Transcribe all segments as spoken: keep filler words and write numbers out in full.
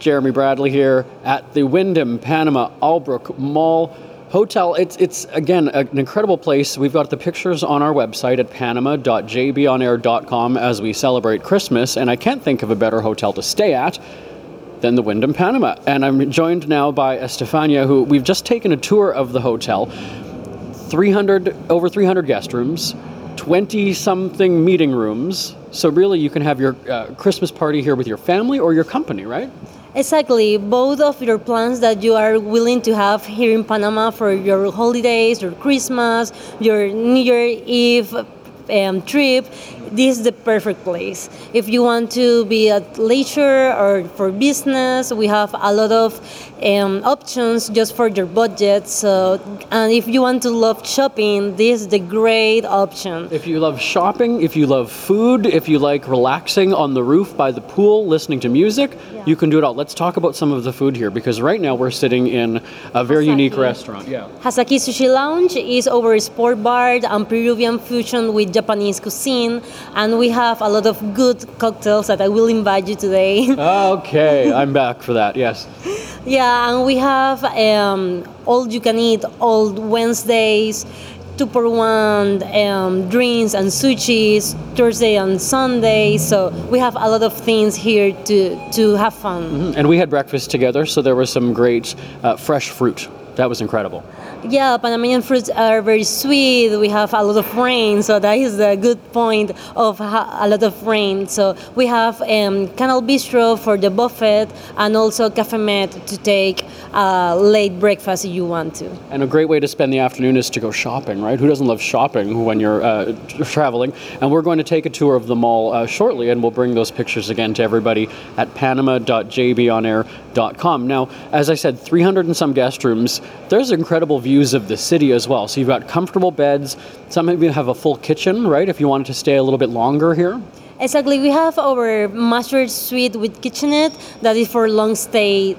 Jeremy Bradley here at the Wyndham Panama Albrook Mall Hotel. It's, it's again, an incredible place. We've got the pictures on our website at panama dot j b on air dot com as we celebrate Christmas, and I can't think of a better hotel to stay at than the Wyndham Panama. And I'm joined now by Estefania, who we've just taken a tour of the hotel. three hundred, over three hundred guest rooms, twenty-something meeting rooms. So really you can have your uh, Christmas party here with your family or your company, right? Exactly. Both of your plans that you are willing to have here in Panama for your holidays, your Christmas, your New Year Eve um, trip, this is the perfect place. If you want to be at leisure or for business, we have a lot of um, options just for your budget. So, and if you want to love shopping, this is the great option. If you love shopping, if you love food, if you like relaxing on the roof by the pool, listening to music, yeah. you can do it all. Let's talk about some of the food here, because right now we're sitting in a very Hasaki. unique restaurant. Yeah. Hasaki Sushi Lounge is our sport bar and Peruvian fusion with Japanese cuisine. And we have a lot of good cocktails that I will invite you today. Okay, I'm back for that, yes. Yeah, and we have um, all you can eat, all Wednesdays, two for one um, drinks and sushis, Thursday and Sunday. So we have a lot of things here to, to have fun. Mm-hmm. And we had breakfast together, so there was some great uh, fresh fruit. That was incredible. Yeah, Panamanian fruits are very sweet. We have a lot of rain, so that is the good point of ha- a lot of rain. So we have um, Canal Bistro for the buffet and also Cafe Med to take a late breakfast if you want to. And a great way to spend the afternoon is to go shopping, right? Who doesn't love shopping when you're uh, traveling? And we're going to take a tour of the mall uh, shortly, and we'll bring those pictures again to everybody at panama dot j b on air dot com. Now, as I said, three hundred and some guest rooms. There's incredible views of the city as well. So you've got comfortable beds. Some of you have a full kitchen, right? If you wanted to stay a little bit longer here. Exactly. We have our master suite with kitchenette that is for long stay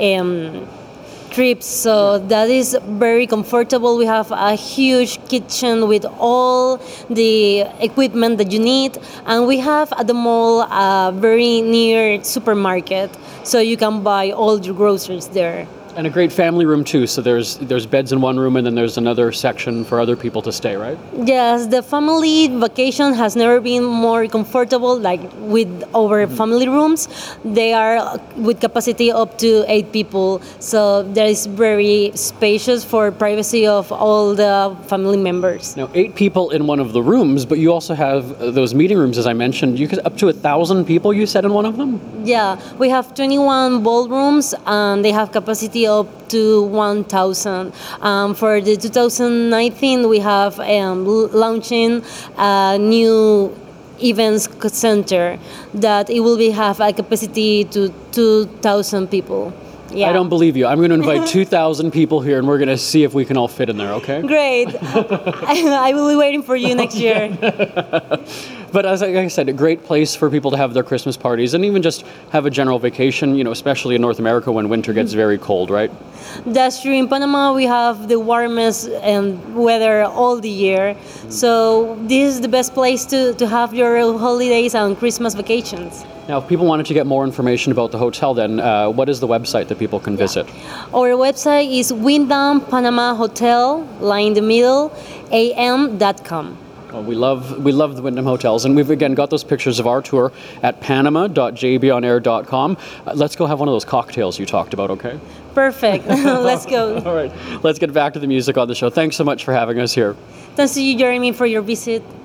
um, trips. So that is very comfortable. We have a huge kitchen with all the equipment that you need. And we have at the mall a very near supermarket. So you can buy all your groceries there. And a great family room too. So there's there's beds in one room, and then there's another section for other people to stay, right? Yes, the family vacation has never been more comfortable, like with our mm-hmm. family rooms. They are with capacity up to eight people. So there is very spacious for privacy of all the family members. Now, eight people in one of the rooms, but you also have those meeting rooms, as I mentioned. You could up to a thousand people, you said, in one of them? Yeah, we have twenty-one ballrooms, and they have capacity up to one thousand. Um, for the two thousand nineteen, we have um, launching a new events center that it will be have a capacity to two thousand people. Yeah. I don't believe you. I'm going to invite two thousand people here, and we're going to see if we can all fit in there, okay? Great. I, I will be waiting for you next year. But as I said, a great place for people to have their Christmas parties and even just have a general vacation, you know, especially in North America when winter gets very cold, right? That's true. In Panama, we have the warmest um, weather all the year. Mm. So this is the best place to, to have your holidays and Christmas vacations. Now, if people wanted to get more information about the hotel, then uh, what is the website that people can visit? Yeah. Our website is Wyndham Panama Hotel, line in the middle, a m dot com. Well, we love we love the Wyndham Hotels, and we've again got those pictures of our tour at panama dot j b on air dot com. Uh, let's go have one of those cocktails you talked about, okay? Perfect. Let's go. All right. Let's get back to the music on the show. Thanks so much for having us here. Thanks to you, Jeremy, for your visit.